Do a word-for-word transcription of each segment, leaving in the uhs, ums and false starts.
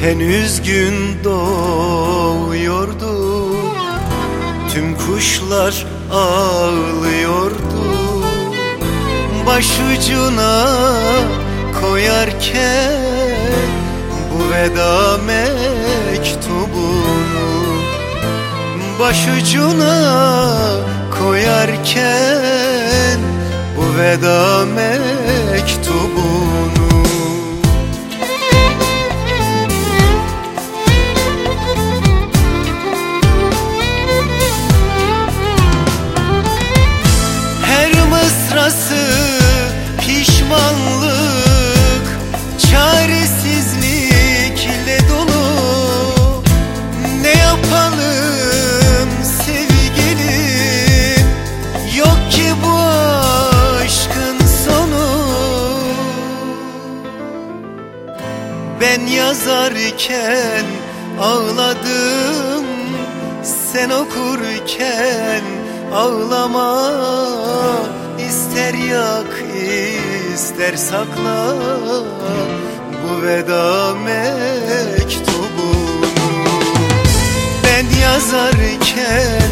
Henüz gün doğuyordu, tüm kuşlar ağlıyordu. Başucuna koyarken bu veda mektubunu, başucuna koyarken bu veda mektubunu. Pişmanlık, çaresizlikle dolu. Ne yapalım sevgilim, yok ki bu aşkın sonu. Ben yazarken ağladım, sen okurken ağlama. İster yak, ister sakla bu veda mektubunu. Ben yazarken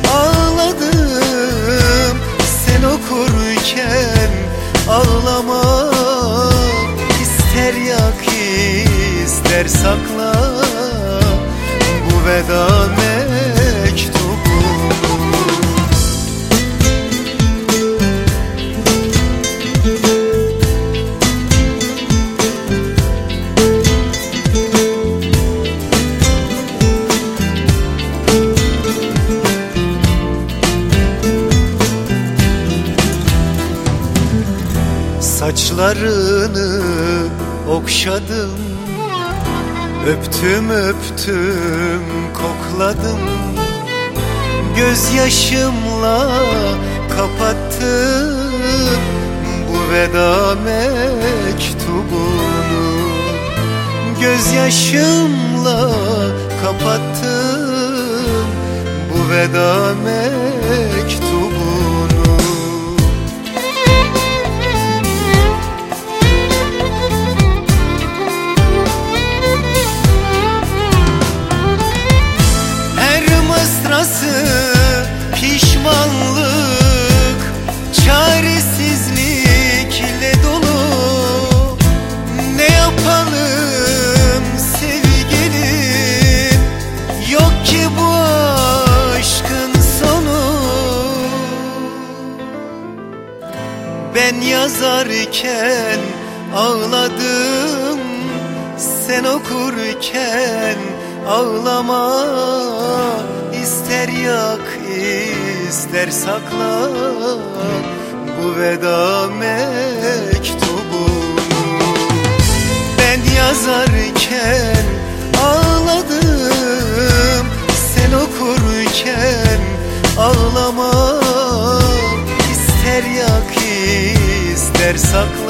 ağladım, sen okurken ağlama. İster yak, ister sakla bu veda mektubunu. Saçlarını okşadım, öptüm öptüm kokladım. Gözyaşımla kapattım bu veda mektubunu. Gözyaşımla kapattım bu veda mektubunu. Pişmanlık, çaresizlikle dolu. Ne yapalım sevgilim, yok ki bu aşkın sonu. Ben yazarken ağladım, sen okurken ağlama. İster yak, ister sakla bu veda mektubunu. Ben yazarken ağladım, sen okurken ağlama. İster yak, ister sakla